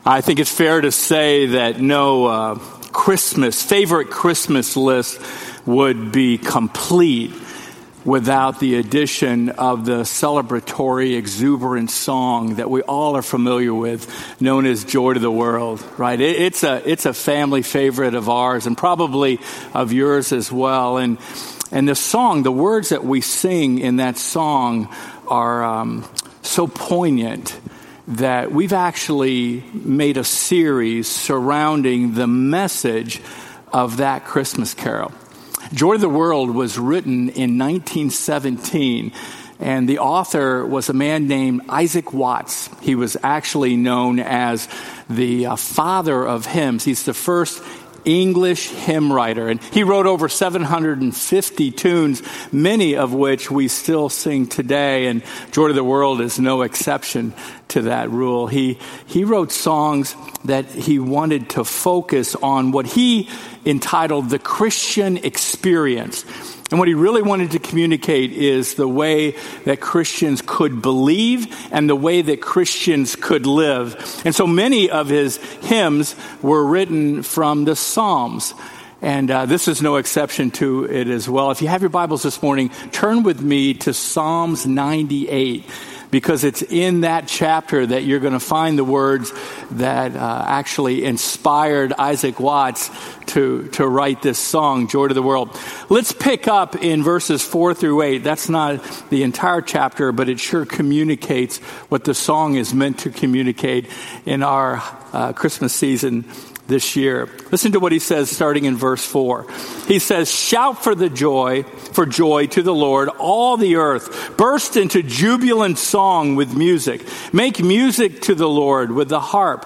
I think it's fair to say that no favorite Christmas list would be complete without the addition of the celebratory, exuberant song that we all are familiar with, known as Joy to the World, right? It's a family favorite of ours and probably of yours as well. And the song, the words that we sing in that song are so poignant that we've actually made a series surrounding the message of that Christmas carol. Joy to the World was written in 1917, and the author was a man named Isaac Watts. He was actually known as the father of hymns. He's the first English hymn writer, and he wrote over 750 tunes, many of which we still sing today, and Joy to the World is no exception to that rule. He wrote songs that he wanted to focus on what he entitled the Christian experience. And what he really wanted to communicate is the way that Christians could believe and the way that Christians could live. And so many of his hymns were written from the Psalms. And this is no exception to it as well. If you have your Bibles this morning, turn with me to Psalms 98. Because it's in that chapter that you're going to find the words that actually inspired Isaac Watts to write this song, Joy to the World. Let's pick up in verses 4 through 8. That's not the entire chapter, but it sure communicates what the song is meant to communicate in our Christmas season this year. Listen to what he says starting in verse 4. He says, "Shout for joy to the Lord, all the earth. Burst into jubilant song with music. Make music to the Lord with the harp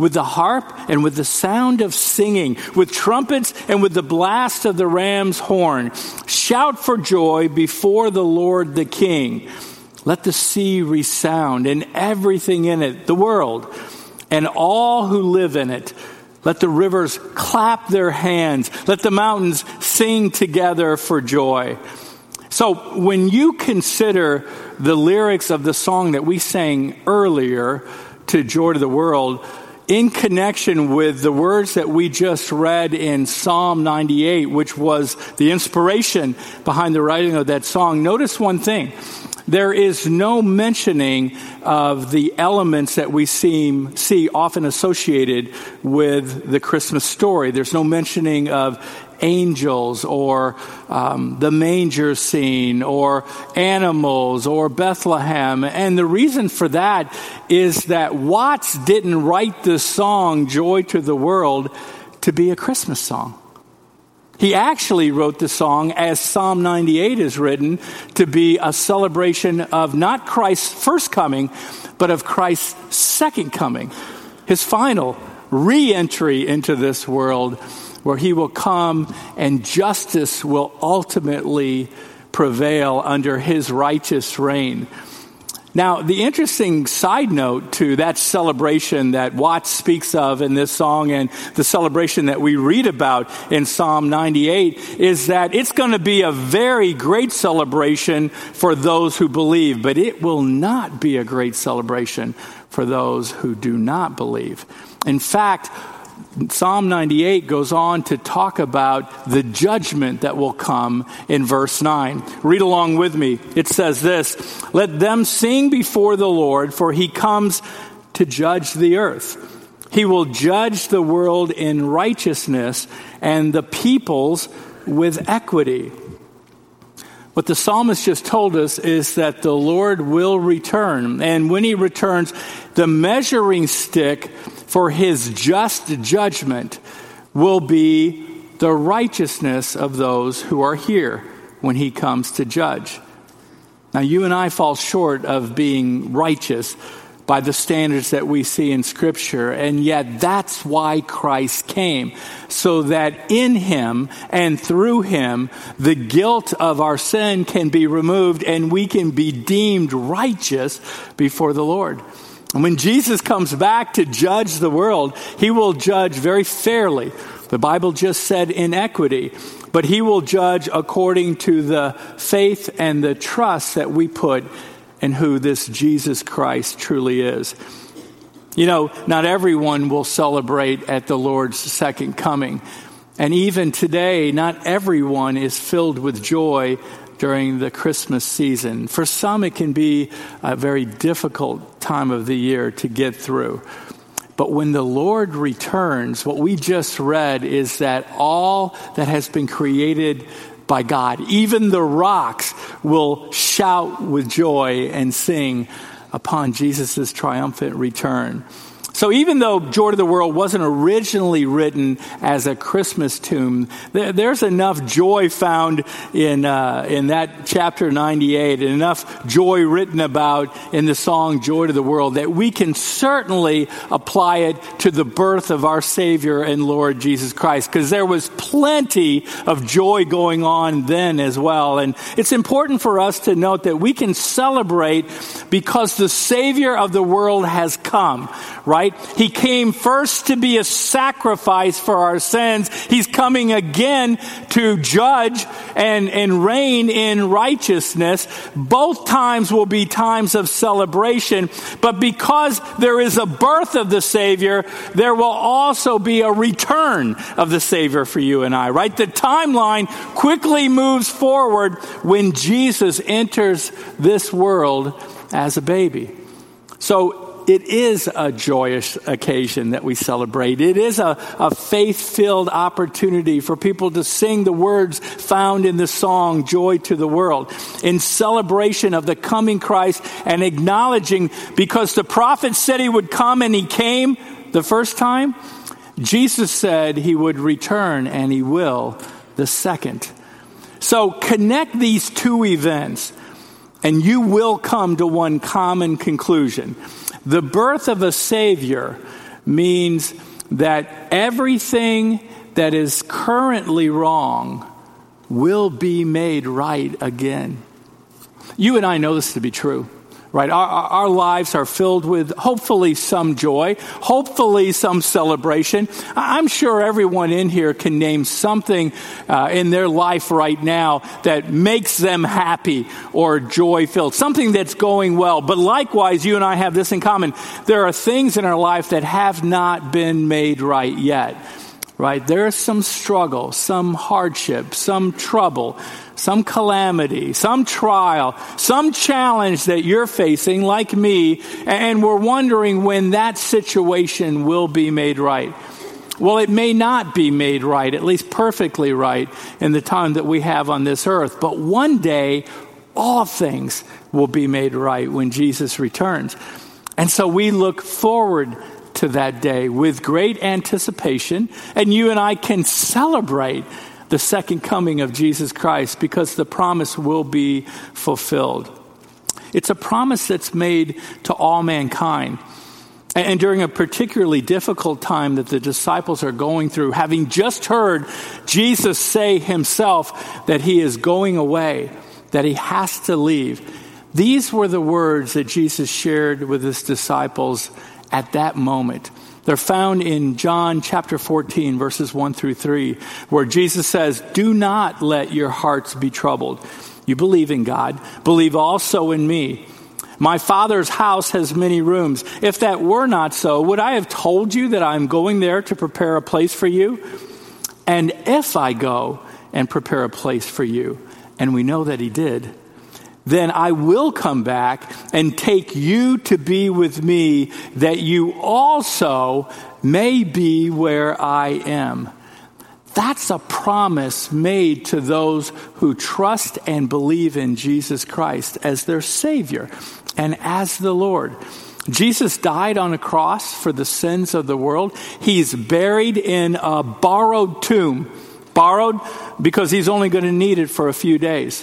and with the sound of singing, with trumpets and with the blast of the ram's horn. Shout for joy before the Lord the King. Let the sea resound and everything in it, the world, and all who live in it. Let the rivers clap their hands. Let the mountains sing together for joy." So when you consider the lyrics of the song that we sang earlier to Joy to the World, in connection with the words that we just read in Psalm 98, which was the inspiration behind the writing of that song, notice one thing. There is no mentioning of the elements that we see often associated with the Christmas story. There's no mentioning of angels or the manger scene or animals or Bethlehem. And the reason for that is that Watts didn't write this song, Joy to the World, to be a Christmas song. He actually wrote the song, as Psalm 98 is written, to be a celebration of not Christ's first coming, but of Christ's second coming, his final re-entry into this world, where he will come and justice will ultimately prevail under his righteous reign. Now, the interesting side note to that celebration that Watts speaks of in this song and the celebration that we read about in Psalm 98 is that it's going to be a very great celebration for those who believe, but it will not be a great celebration for those who do not believe. In fact, Psalm 98 goes on to talk about the judgment that will come in verse 9. Read along with me. It says this, "Let them sing before the Lord, for he comes to judge the earth. He will judge the world in righteousness and the peoples with equity." What the psalmist just told us is that the Lord will return. And when he returns, the measuring stick for his just judgment will be the righteousness of those who are here when he comes to judge. Now, you and I fall short of being righteous by the standards that we see in Scripture, and yet that's why Christ came, so that in him and through him, the guilt of our sin can be removed and we can be deemed righteous before the Lord. And when Jesus comes back to judge the world, he will judge very fairly. The Bible just said in equity, but he will judge according to the faith and the trust that we put in who this Jesus Christ truly is. Not everyone will celebrate at the Lord's second coming. And even today, not everyone is filled with joy during the Christmas season. For some, it can be a very difficult time of the year to get through. But when the Lord returns, what we just read is that all that has been created by God, even the rocks, will shout with joy and sing upon Jesus' triumphant return. So even though Joy to the World wasn't originally written as a Christmas tune, there's enough joy found in that chapter 98, and enough joy written about in the song Joy to the World that we can certainly apply it to the birth of our Savior and Lord Jesus Christ, because there was plenty of joy going on then as well. And it's important for us to note that we can celebrate because the Savior of the world has come, right? He came first to be a sacrifice for our sins. He's coming again to judge and reign in righteousness. Both times will be times of celebration. But because there is a birth of the Savior, there will also be a return of the Savior for you and I, right? The timeline quickly moves forward when Jesus enters this world as a baby. So it is a joyous occasion that we celebrate. It is a faith-filled opportunity for people to sing the words found in the song, Joy to the World, in celebration of the coming Christ and acknowledging, because the prophet said he would come and he came the first time, Jesus said he would return and he will the second. So connect these two events and you will come to one common conclusion. The birth of a Savior means that everything that is currently wrong will be made right again. You and I know this to be true, right? Our lives are filled with hopefully some joy, hopefully some celebration. I'm sure everyone in here can name something in their life right now that makes them happy or joy-filled, something that's going well. But likewise, you and I have this in common. There are things in our life that have not been made right yet, right? There is some struggle, some hardship, some trouble, some calamity, some trial, some challenge that you're facing, like me, and we're wondering when that situation will be made right. Well, it may not be made right, at least perfectly right, in the time that we have on this earth. But one day, all things will be made right when Jesus returns. And so we look forward to that day with great anticipation, and you and I can celebrate the second coming of Jesus Christ because the promise will be fulfilled. It's a promise that's made to all mankind. And during a particularly difficult time that the disciples are going through, having just heard Jesus say himself that he is going away, that he has to leave, these were the words that Jesus shared with his disciples at that moment. They're found in John chapter 14, verses 1 through 3, where Jesus says, "Do not let your hearts be troubled. You believe in God, believe also in me. My Father's house has many rooms. If that were not so, would I have told you that I'm going there to prepare a place for you? And if I go and prepare a place for you," and we know that he did, "then I will come back and take you to be with me, that you also may be where I am." That's a promise made to those who trust and believe in Jesus Christ as their Savior and as the Lord. Jesus died on a cross for the sins of the world. He's buried in a borrowed tomb. Borrowed because he's only going to need it for a few days,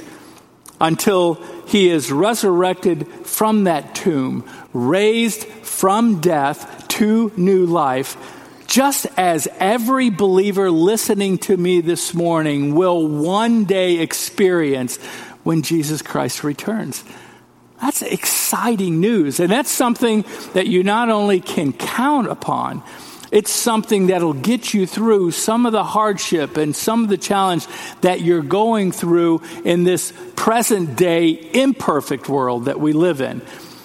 until he is resurrected from that tomb, raised from death to new life, just as every believer listening to me this morning will one day experience when Jesus Christ returns. That's exciting news, and that's something that you not only can count upon, it's something that'll get you through some of the hardship and some of the challenge that you're going through in this present day imperfect world that we live in.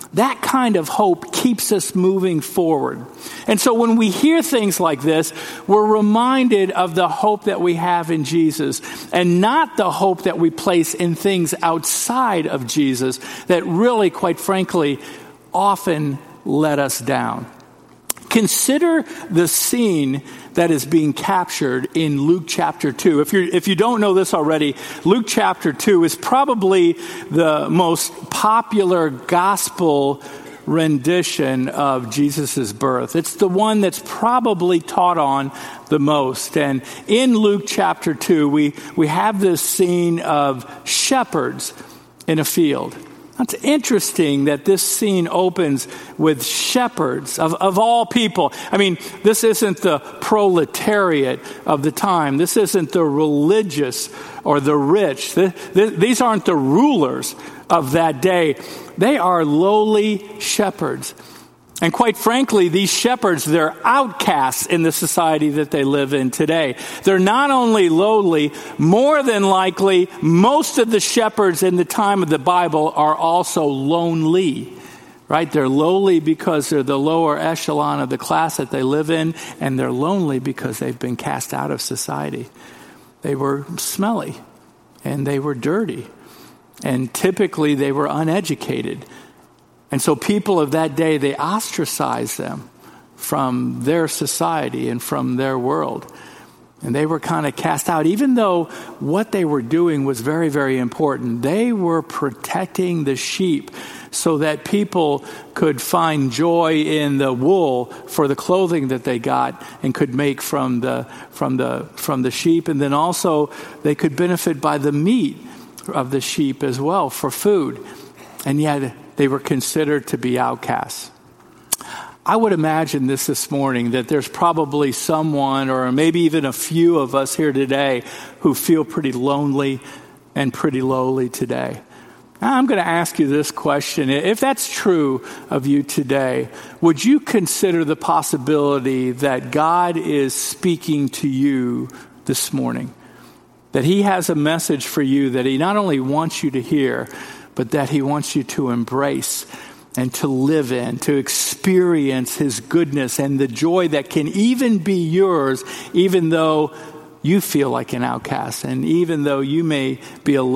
That kind of hope keeps us moving forward. And so when we hear things like this, we're reminded of the hope that we have in Jesus, and not the hope that we place in things outside of Jesus that really, quite frankly, often let us down. Consider the scene that is being captured in Luke chapter 2. If you don't know this already, Luke chapter 2 is probably the most popular gospel rendition of Jesus' birth. It's the one that's probably taught on the most. And in Luke chapter 2, we have this scene of shepherds in a field. It's interesting that this scene opens with shepherds of all people. I mean, this isn't the proletariat of the time. This isn't the religious or the rich. These aren't the rulers of that day. They are lowly shepherds. And quite frankly, these shepherds, they're outcasts in the society that they live in today. They're not only lowly, more than likely, most of the shepherds in the time of the Bible are also lonely, right? They're lowly because they're the lower echelon of the class that they live in, and they're lonely because they've been cast out of society. They were smelly, and they were dirty, and typically they were uneducated. And so people of that day, they ostracized them from their society and from their world. And they were kind of cast out. Even though what they were doing was very, very important, they were protecting the sheep so that people could find joy in the wool for the clothing that they got and could make from the sheep. And then also they could benefit by the meat of the sheep as well for food. And yet they were considered to be outcasts. I would imagine this morning that there's probably someone or maybe even a few of us here today who feel pretty lonely and pretty lowly today. I'm going to ask you this question. If that's true of you today, would you consider the possibility that God is speaking to you this morning? That he has a message for you that he not only wants you to hear, but that he wants you to embrace and to live in, to experience his goodness and the joy that can even be yours, even though you feel like an outcast, and even though you may be a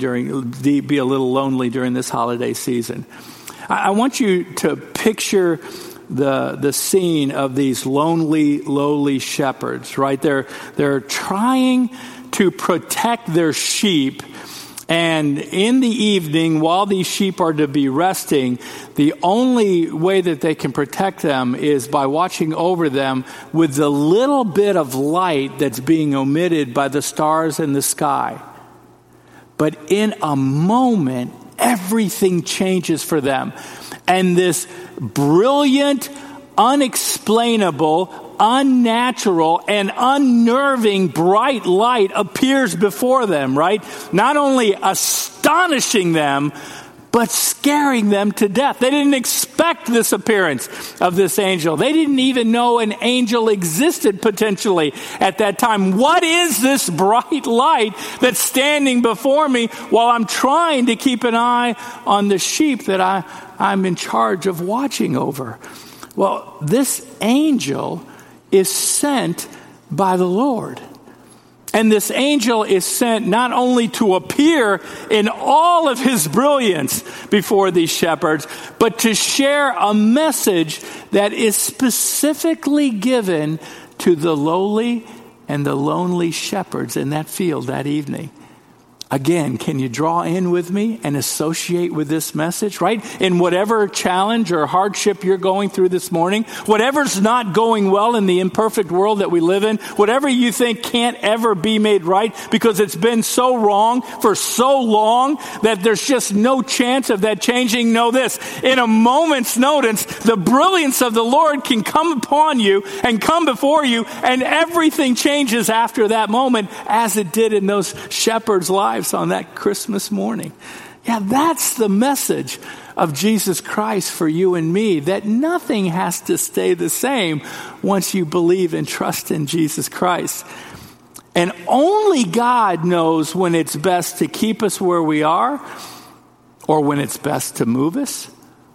little lonely during this holiday season. I want you to picture the scene of these lonely, lowly shepherds, right? They're trying to protect their sheep. And in the evening, while these sheep are to be resting, the only way that they can protect them is by watching over them with the little bit of light that's being omitted by the stars in the sky. But in a moment, everything changes for them. And this brilliant, unexplainable, unnatural and unnerving bright light appears before them, right? Not only astonishing them, but scaring them to death. They didn't expect this appearance of this angel. They didn't even know an angel existed potentially at that time. What is this bright light that's standing before me while I'm trying to keep an eye on the sheep that I'm in charge of watching over? Well, this angel is sent by the Lord. And this angel is sent not only to appear in all of his brilliance before these shepherds, but to share a message that is specifically given to the lowly and the lonely shepherds in that field that evening. Again, can you draw in with me and associate with this message, right? In whatever challenge or hardship you're going through this morning, whatever's not going well in the imperfect world that we live in, whatever you think can't ever be made right because it's been so wrong for so long that there's just no chance of that changing, know this: in a moment's notice, the brilliance of the Lord can come upon you and come before you, and everything changes after that moment, as it did in those shepherds' lives on that Christmas morning. Yeah, that's the message of Jesus Christ for you and me, that nothing has to stay the same once you believe and trust in Jesus Christ. And only God knows when it's best to keep us where we are or when it's best to move us.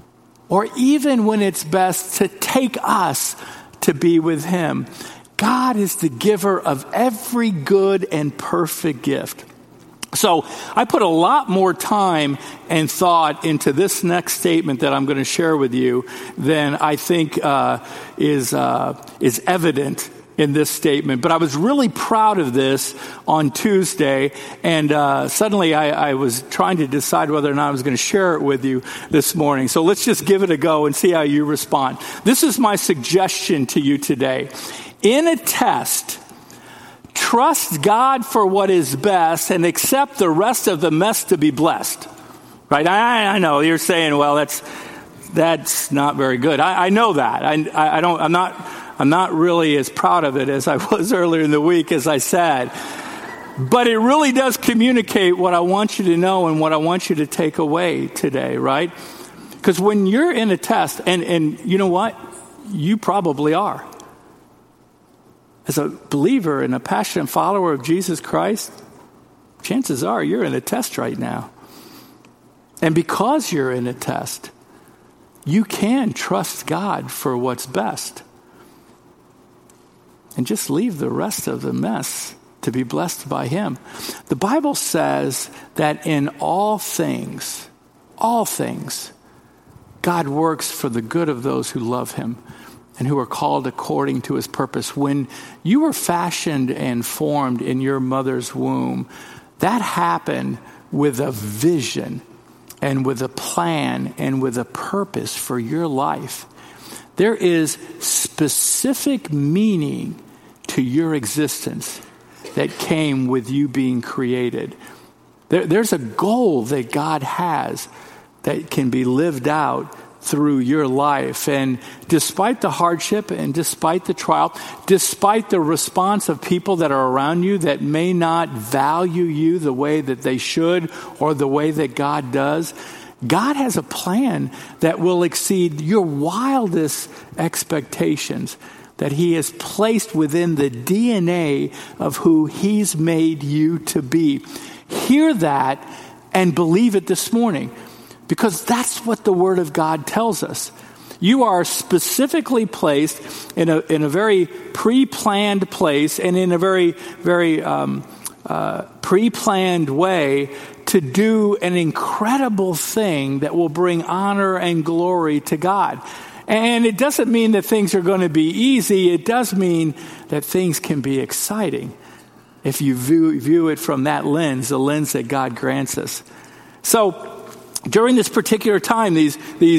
or even when it's best to take us to be with him. God is the giver of every good and perfect gift. So I put a lot more time and thought into this next statement that I'm going to share with you than I think is evident in this statement. But I was really proud of this on Tuesday, and suddenly I was trying to decide whether or not I was going to share it with you this morning. So let's just give it a go and see how you respond. This is my suggestion to you today. In a test, trust God for what is best and accept the rest of the mess to be blessed. Right? I know you're saying, well, that's not very good. I know that. I'm not really as proud of it as I was earlier in the week, as I said. But it really does communicate what I want you to know and what I want you to take away today, right? Because when you're in a test, and you know what? You probably are. As a believer and a passionate follower of Jesus Christ, chances are you're in a test right now. And because you're in a test, you can trust God for what's best. And just leave the rest of the mess to be blessed by him. The Bible says that in all things, God works for the good of those who love him and who are called according to his purpose. When you were fashioned and formed in your mother's womb, that happened with a vision and with a plan and with a purpose for your life. There is specific meaning to your existence that came with you being created. There's a goal that God has that can be lived out through your life. And despite the hardship and despite the trial, despite the response of people that are around you that may not value you the way that they should or the way that God does, God has a plan that will exceed your wildest expectations, that he has placed within the DNA of who he's made you to be. Hear that and believe it this morning, because that's what the Word of God tells us. You are specifically placed in a very pre-planned place and in a very, very pre-planned way to do an incredible thing that will bring honor and glory to God. And it doesn't mean that things are going to be easy. It does mean that things can be exciting if you view it from that lens, the lens that God grants us. So during this particular time, these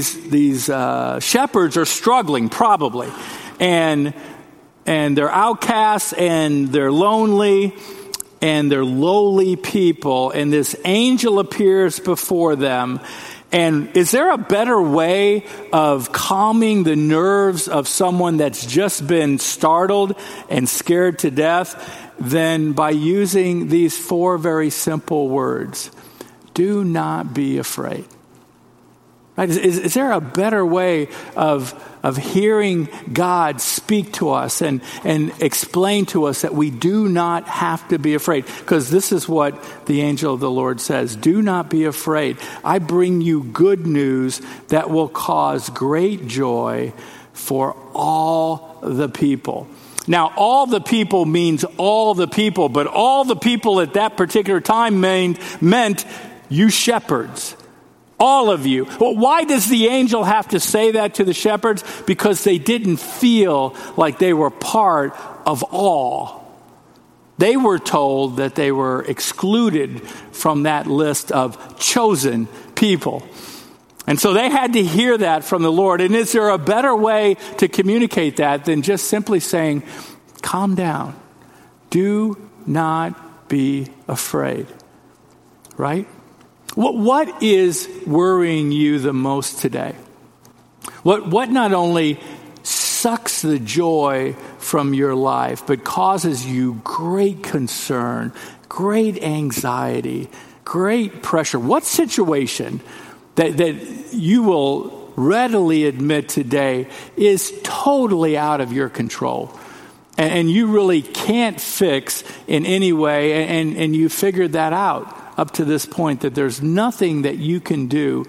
shepherds are struggling, probably, and they're outcasts and they're lonely and they're lowly people. And this angel appears before them. And is there a better way of calming the nerves of someone that's just been startled and scared to death than by using these 4 very simple words? Do not be afraid. Right? Is there a better way of hearing God speak to us and explain to us that we do not have to be afraid? Because this is what the angel of the Lord says. Do not be afraid. I bring you good news that will cause great joy for all the people. Now, all the people means all the people, but all the people at that particular time meant you shepherds. All of you. Well, why does the angel have to say that to the shepherds? Because they didn't feel like they were part of all. They were told that they were excluded from that list of chosen people. And so they had to hear that from the Lord. And is there a better way to communicate that than just simply saying, calm down. Do not be afraid. Right? What is worrying you the most today? What not only sucks the joy from your life, but causes you great concern, great anxiety, great pressure? What situation that you will readily admit today is totally out of your control and you really can't fix in any way, and you figured that out up to this point, that there's nothing that you can do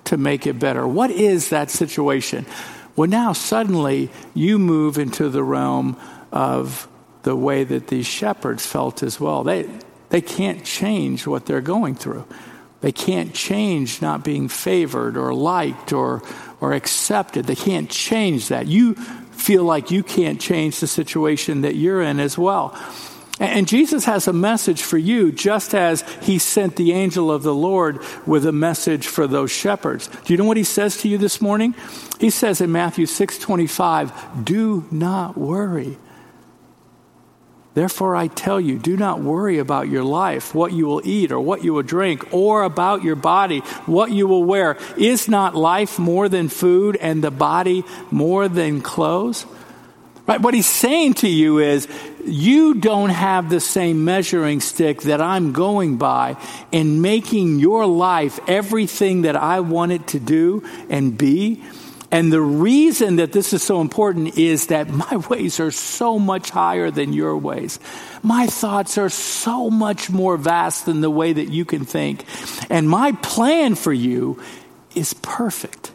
to make it better. What is that situation? Well, now suddenly you move into the realm of the way that these shepherds felt as well. They can't change what they're going through. They can't change not being favored or liked or accepted. They can't change that. You feel like you can't change the situation that you're in as well. And Jesus has a message for you, just as he sent the angel of the Lord with a message for those shepherds. Do you know what he says to you this morning? He says in Matthew 6:25, do not worry. Therefore, I tell you, do not worry about your life, what you will eat or what you will drink, or about your body, what you will wear. Is not life more than food and the body more than clothes? Right? What he's saying to you is, you don't have the same measuring stick that I'm going by in making your life everything that I want it to do and be. And the reason that this is so important is that my ways are so much higher than your ways. My thoughts are so much more vast than the way that you can think. And my plan for you is perfect.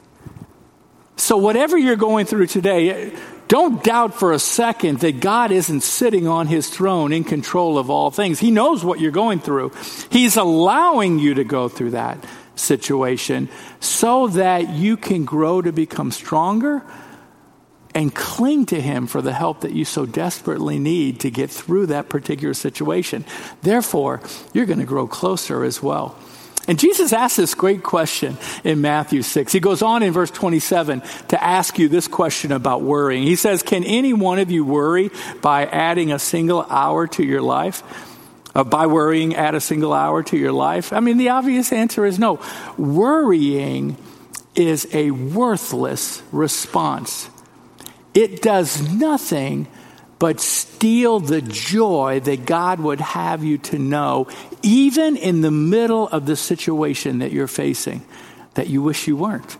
So whatever you're going through today, don't doubt for a second that God isn't sitting on his throne in control of all things. He knows what you're going through. He's allowing you to go through that situation so that you can grow to become stronger and cling to him for the help that you so desperately need to get through that particular situation. Therefore, you're going to grow closer as well. And Jesus asks this great question in Matthew 6. He goes on in verse 27 to ask you this question about worrying. He says, can any one of you worry by adding a single hour to your life? By worrying, add a single hour to your life? I mean, the obvious answer is no. Worrying is a worthless response. It does nothing but steal the joy that God would have you to know, even in the middle of the situation that you're facing, that you wish you weren't.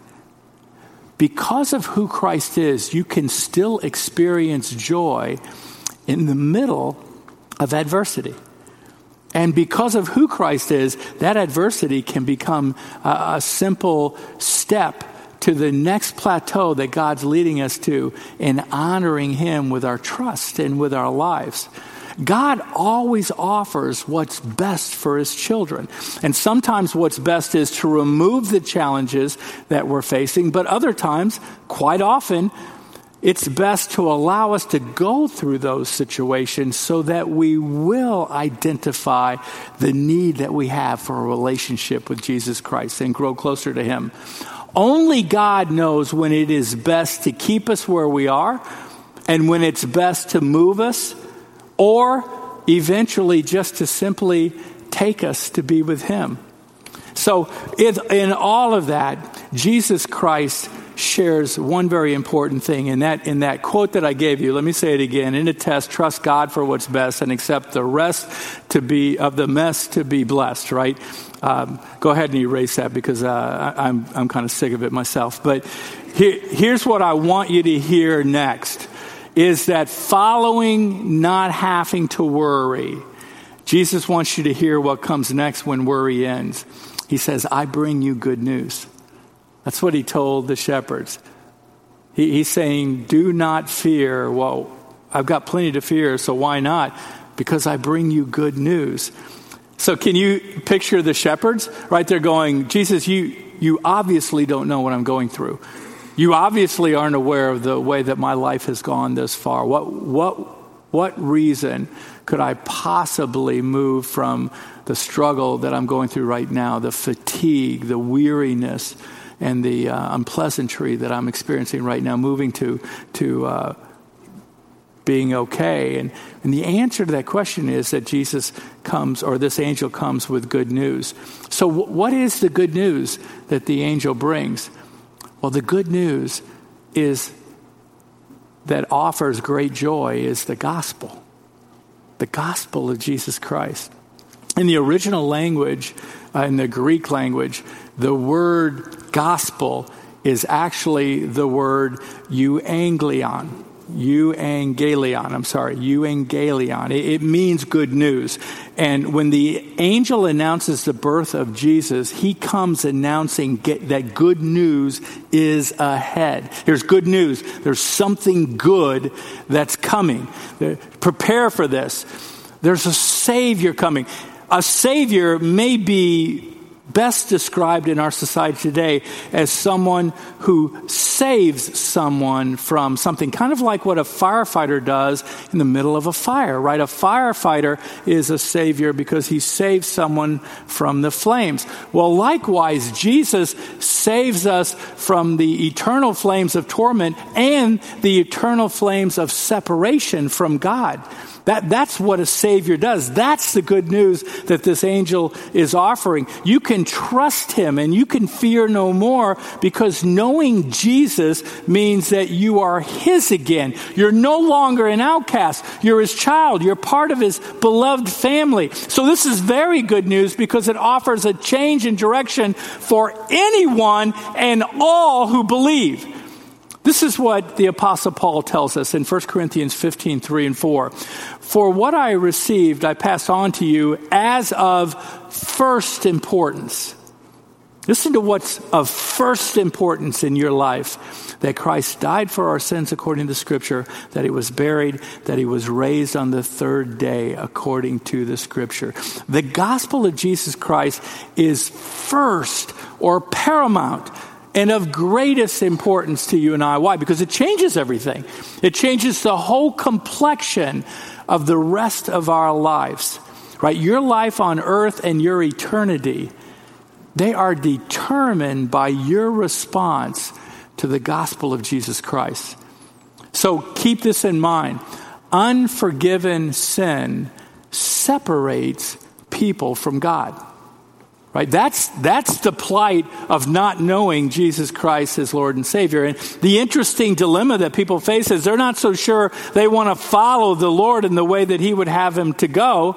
Because of who Christ is, you can still experience joy in the middle of adversity. And because of who Christ is, that adversity can become a simple step to the next plateau that God's leading us to in honoring him with our trust and with our lives. God always offers what's best for his children. And sometimes what's best is to remove the challenges that we're facing, but other times, quite often, it's best to allow us to go through those situations so that we will identify the need that we have for a relationship with Jesus Christ and grow closer to him. Only God knows when it is best to keep us where we are and when it's best to move us or eventually just to simply take us to be with him. So in all of that, Jesus Christ shares one very important thing in that quote that I gave you. Let me say it again. In a test, trust God for what's best and accept the rest of the mess to be blessed, right? Go ahead and erase that because I'm kind of sick of it myself. But here's what I want you to hear next is that following not having to worry, Jesus wants you to hear what comes next when worry ends. He says, I bring you good news. That's what he told the shepherds. He's saying, do not fear. Well, I've got plenty to fear, so why not? Because I bring you good news. So can you picture the shepherds? Right, they're going, Jesus, you obviously don't know what I'm going through. You obviously aren't aware of the way that my life has gone this far. What reason could I possibly move from the struggle that I'm going through right now, the fatigue, the weariness, and the unpleasantry that I'm experiencing right now, moving to being okay? And the answer to that question is that Jesus comes, or this angel comes with good news. So what is the good news that the angel brings? Well, the good news is that offers great joy is the gospel of Jesus Christ. In the original language, in the Greek language, the word gospel is actually the word euangelion, Euangelion. It means good news. And when the angel announces the birth of Jesus, he comes announcing that good news is ahead. There's good news. There's something good that's coming. Prepare for this. There's a Savior coming. A Savior may be best described in our society today as someone who saves someone from something, kind of like what a firefighter does in the middle of a fire, right? A firefighter is a savior because he saves someone from the flames. Well, likewise, Jesus saves us from the eternal flames of torment and the eternal flames of separation from God. That's what a Savior does. That's the good news that this angel is offering. You can trust him and you can fear no more, because knowing Jesus means that you are his again. You're no longer an outcast. You're his child. You're part of his beloved family. So this is very good news because it offers a change in direction for anyone and all who believe. This is what the Apostle Paul tells us in 1 Corinthians 15, 3 and 4. For what I received, I pass on to you as of first importance. Listen to what's of first importance in your life. That Christ died for our sins according to Scripture, that he was buried, that he was raised on the third day according to the Scripture. The gospel of Jesus Christ is first or paramount and of greatest importance to you and I. Why? Because it changes everything. It changes the whole complexion of the rest of our lives, right? Your life on earth and your eternity, they are determined by your response to the gospel of Jesus Christ. So keep this in mind. Unforgiven sin separates people from God. Right? That's the plight of not knowing Jesus Christ as Lord and Savior. And the interesting dilemma that people face is they're not so sure they want to follow the Lord in the way that he would have them to go.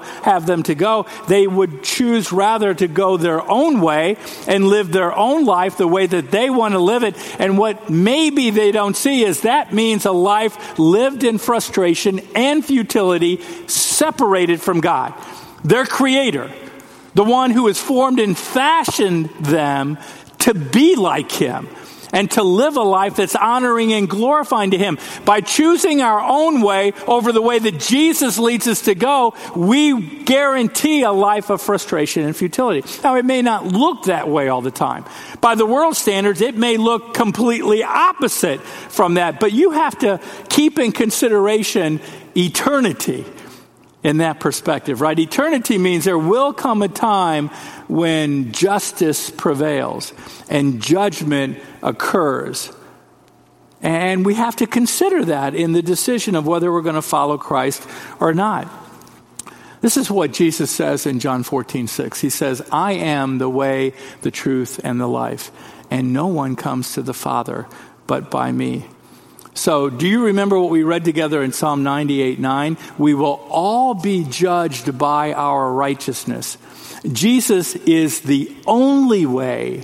They would choose rather to go their own way and live their own life the way that they want to live it. And what maybe they don't see is that means a life lived in frustration and futility, separated from God, their Creator, the one who has formed and fashioned them to be like him and to live a life that's honoring and glorifying to him. By choosing our own way over the way that Jesus leads us to go, we guarantee a life of frustration and futility. Now, it may not look that way all the time. By the world's standards, it may look completely opposite from that, but you have to keep in consideration eternity. In that perspective, right? Eternity means there will come a time when justice prevails and judgment occurs. And we have to consider that in the decision of whether we're going to follow Christ or not. This is what Jesus says in John 14:6. He says, I am the way, the truth, and the life, and no one comes to the Father but by me. So do you remember what we read together in Psalm 98:9? We will all be judged by our righteousness. Jesus is the only way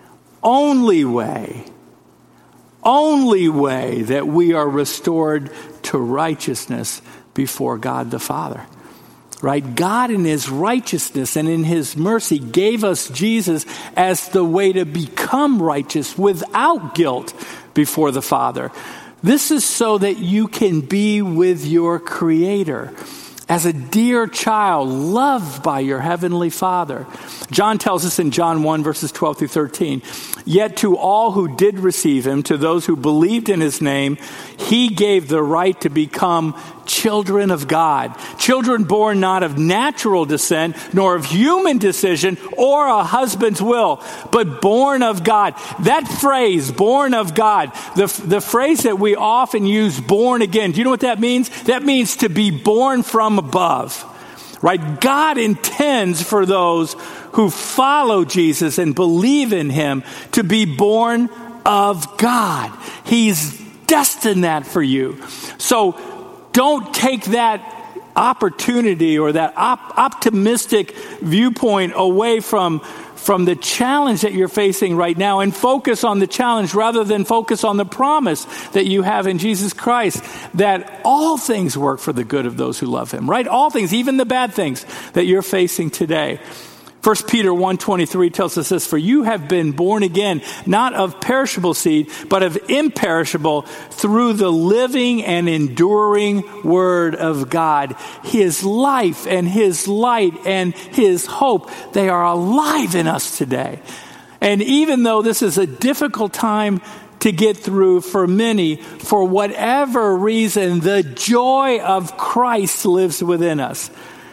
that we are restored to righteousness before God the Father. Right? God in his righteousness and in his mercy gave us Jesus as the way to become righteous without guilt before the Father. This is so that you can be with your Creator as a dear child loved by your heavenly Father. John tells us in John 1, verses 12 through 13, yet to all who did receive him, to those who believed in his name, he gave the right to become children of God. Children born not of natural descent, nor of human decision or a husband's will, but born of God. That phrase, born of God, the phrase that we often use, born again. Do you know what that means? That means to be born from above. Right? God intends for those who follow Jesus and believe in him to be born of God. He's destined that for you. So don't take that opportunity or that optimistic viewpoint away from from the challenge that you're facing right now and focus on the challenge rather than focus on the promise that you have in Jesus Christ, that all things work for the good of those who love him, right? All things, even the bad things that you're facing today. 1 Peter 1:23 tells us this, for you have been born again, not of perishable seed, but of imperishable, through the living and enduring word of God. His life and his light and his hope, they are alive in us today. And even though this is a difficult time to get through for many, for whatever reason, the joy of Christ lives within us.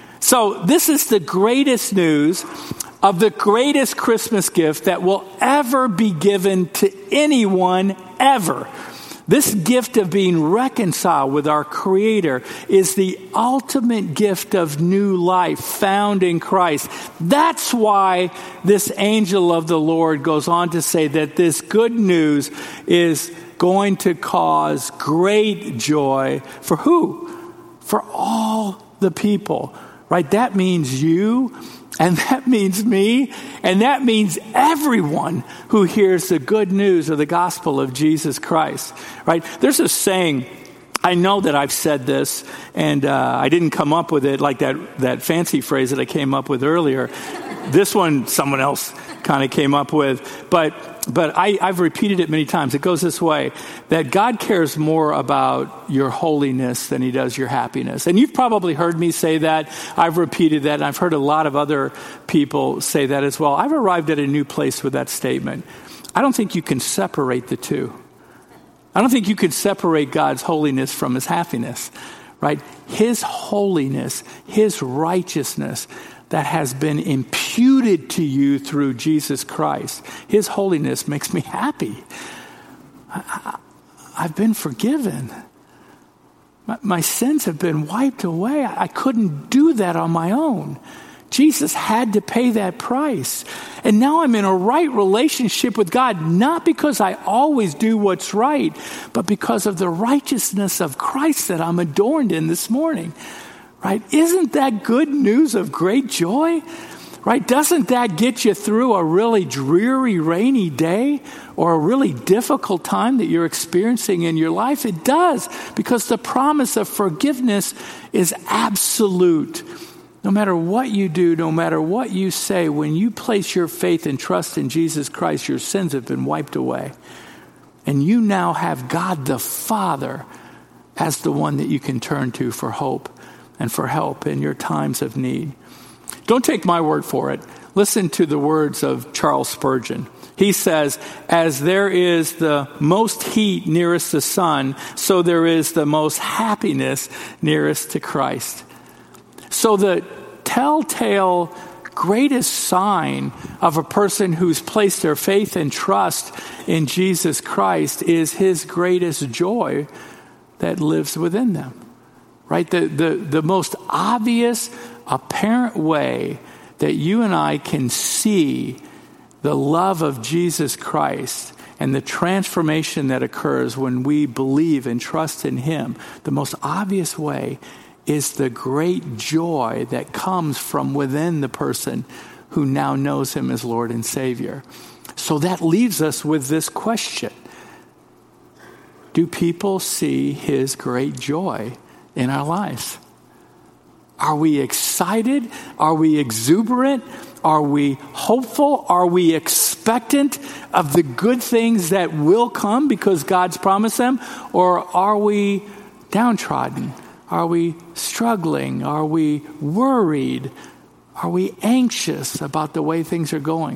So this is the greatest news of the greatest Christmas gift that will ever be given to anyone ever. This gift of being reconciled with our Creator is the ultimate gift of new life found in Christ. That's why this angel of the Lord goes on to say that this good news is going to cause great joy for who? For all the people. Right? That means you, and that means me, and that means everyone who hears the good news of the gospel of Jesus Christ. Right? There's a saying, I know that I've said this, and I didn't come up with it like that fancy phrase that I came up with earlier. This one, someone else kind of came up with, but I've repeated it many times. It goes this way, that God cares more about your holiness than he does your happiness. And you've probably heard me say that. I've repeated that, and I've heard a lot of other people say that as well. I've arrived at a new place with that statement. I don't think you can separate the two. I don't think you can separate God's holiness from his happiness, right? His holiness, his righteousness, that has been imputed to you through Jesus Christ. His holiness makes me happy. I've been forgiven. My sins have been wiped away. I couldn't do that on my own. Jesus had to pay that price. And now I'm in a right relationship with God, not because I always do what's right, but because of the righteousness of Christ that I'm adorned in this morning. Right? Isn't that good news of great joy? Right? Doesn't that get you through a really dreary, rainy day or a really difficult time that you're experiencing in your life? It does, because the promise of forgiveness is absolute. No matter what you do, no matter what you say, when you place your faith and trust in Jesus Christ, your sins have been wiped away. And you now have God the Father as the one that you can turn to for hope and for help in your times of need. Don't take my word for it. Listen to the words of Charles Spurgeon. He says, as there is the most heat nearest the sun, so there is the most happiness nearest to Christ. So the telltale greatest sign of a person who's placed their faith and trust in Jesus Christ is his greatest joy that lives within them. Right? The most obvious, apparent way that you and I can see the love of Jesus Christ and the transformation that occurs when we believe and trust in him, the most obvious way is the great joy that comes from within the person who now knows him as Lord and Savior. So that leaves us with this question. Do people see his great joy in our lives? Are we excited? Are we exuberant? Are we hopeful? Are we expectant of the good things that will come because God's promised them? Or are we downtrodden? Are we struggling? Are we worried? Are we anxious about the way things are going?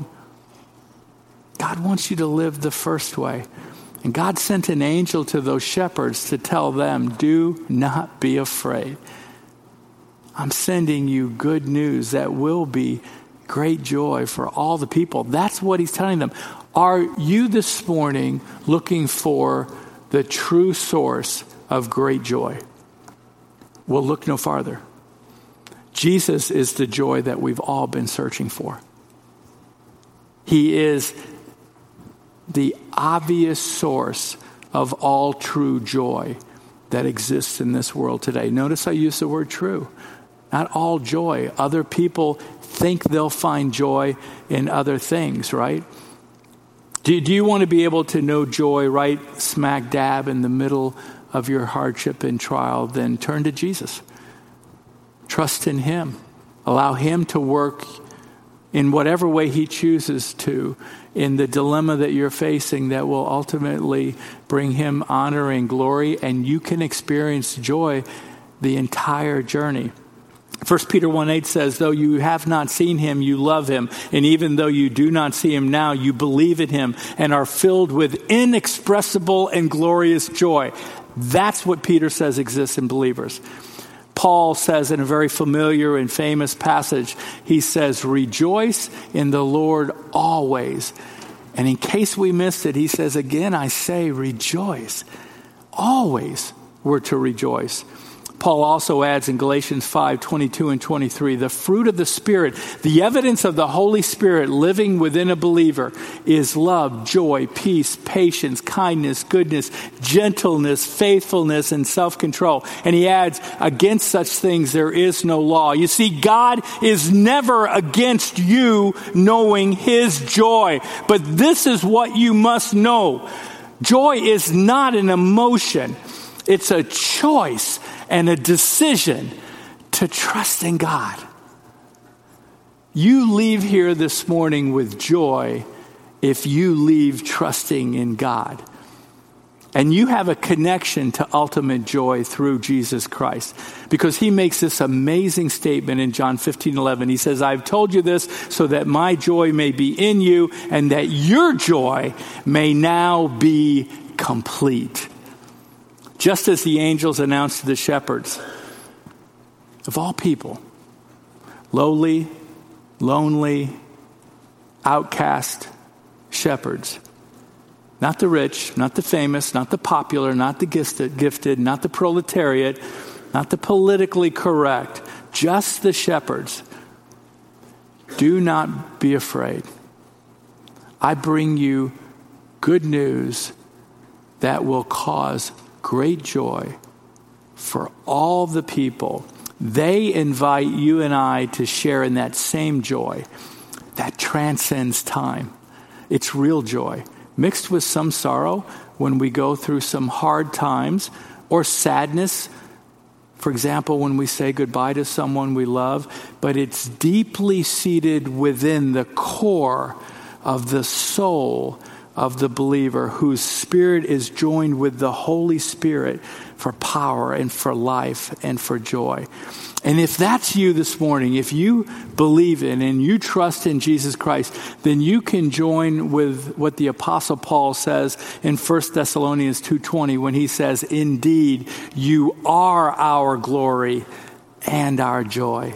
God wants you to live the first way. And God sent an angel to those shepherds to tell them, do not be afraid. I'm sending you good news that will be great joy for all the people. That's what he's telling them. Are you this morning looking for the true source of great joy? Well, look no farther. Jesus is the joy that we've all been searching for. He is the obvious source of all true joy that exists in this world today. Notice I use the word true. Not all joy. Other people think they'll find joy in other things, right? Do you want to be able to know joy right smack dab in the middle of your hardship and trial? Then turn to Jesus. Trust in him. Allow him to work in whatever way he chooses to in the dilemma that you're facing that will ultimately bring him honor and glory, and you can experience joy the entire journey. 1 Peter 1:8 says, though you have not seen him, you love him. And even though you do not see him now, you believe in him and are filled with inexpressible and glorious joy. That's what Peter says exists in believers. Paul says in a very familiar and famous passage, he says, rejoice in the Lord always. And in case we missed it, he says, again, I say rejoice. Always we're to rejoice. Paul also adds in Galatians 5:22 and 23, the fruit of the Spirit, the evidence of the Holy Spirit living within a believer is love, joy, peace, patience, kindness, goodness, gentleness, faithfulness, and self-control. And he adds, against such things there is no law. You see, God is never against you knowing his joy. But this is what you must know. Joy is not an emotion. It's a choice and a decision to trust in God. You leave here this morning with joy if you leave trusting in God. And you have a connection to ultimate joy through Jesus Christ. Because he makes this amazing statement in John 15:11. He says, I've told you this so that my joy may be in you and that your joy may now be complete. Just as the angels announced to the shepherds, of all people, lowly, lonely, outcast shepherds, not the rich, not the famous, not the popular, not the gifted, not the proletariat, not the politically correct, just the shepherds. Do not be afraid. I bring you good news that will cause great joy for all the people. They invite you and I to share in that same joy that transcends time. It's real joy, mixed with some sorrow when we go through some hard times, or sadness, for example, when we say goodbye to someone we love. But it's deeply seated within the core of the soul of the believer, whose spirit is joined with the Holy Spirit for power and for life and for joy. And if that's you this morning, if you believe in and you trust in Jesus Christ, then you can join with what the Apostle Paul says in 1 Thessalonians 2:20 when he says, indeed, you are our glory and our joy.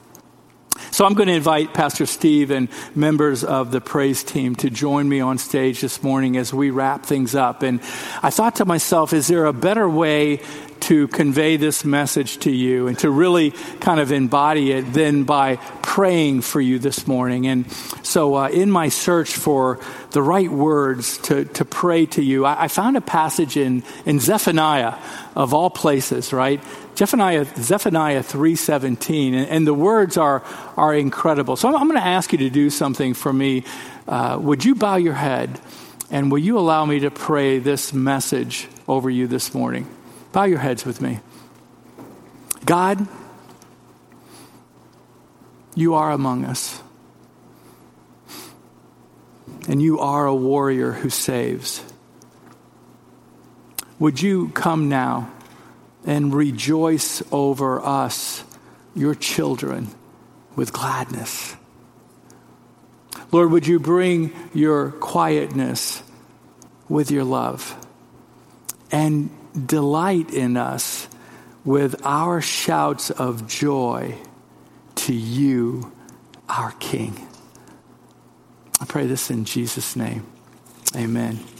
So I'm going to invite Pastor Steve and members of the praise team to join me on stage this morning as we wrap things up. And I thought to myself, is there a better way to convey this message to you and to really kind of embody it than by praying for you this morning? And so in my search for the right words to pray to you, I found a passage in Zephaniah, of all places, right? Zephaniah 3:17, and the words are incredible. So I'm going to ask you to do something for me. Would you bow your head, and will you allow me to pray this message over you this morning? Bow your heads with me. God, you are among us, and you are a warrior who saves. Would you come now and rejoice over us, your children, with gladness? Lord, would you bring your quietness with your love and delight in us with our shouts of joy to you, our King. I pray this in Jesus' name. Amen.